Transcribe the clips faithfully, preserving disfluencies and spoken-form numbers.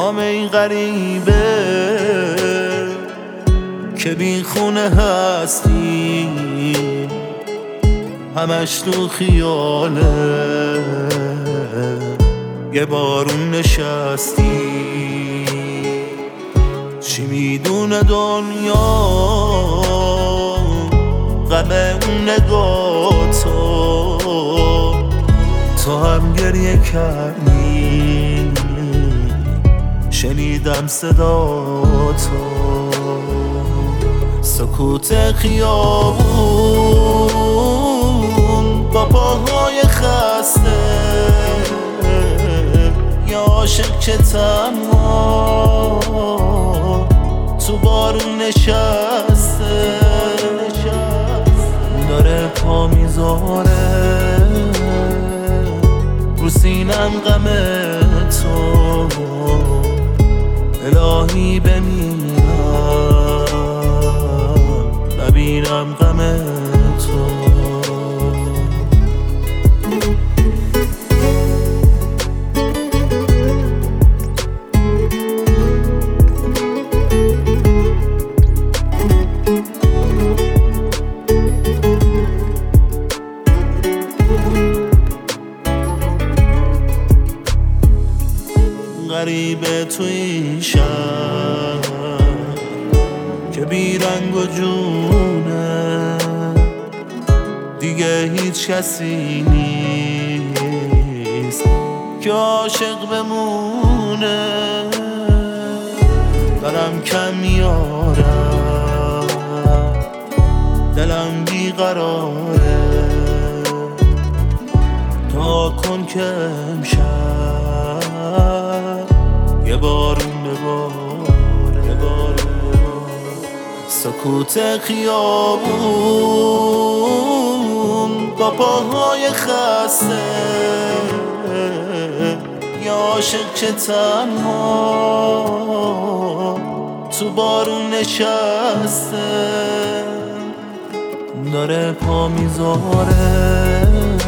سلام ای غریبه که بی خونه هستی، همش تو خیاله یه بارون نشستی. چی میدونه دنیا غم اون نگاتو، تو هم گریه کردی شنیدم صداتو. سکوت خیابون با پاهای خسته، یا عاشق که تنها تو بارون نشسته، داره پا میذاره رو سینم غم تو. الهی بمیرم نبینم غم تو. غریبه تو این شهر که بی رنگ و جونه، دیگه هیچ کسی نیست که عاشق بمونه. دارم کم میارم دلم بیقراره، تا کن که امشب یه بارون بباره. سکوت خیابون با پاهای خسته، یا عاشق که تنها تو بارون نشسته، داره پا میذاره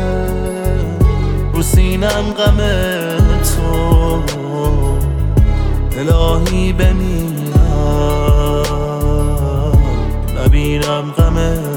رو سینم غم تو. الهی بمیرم نبینم غم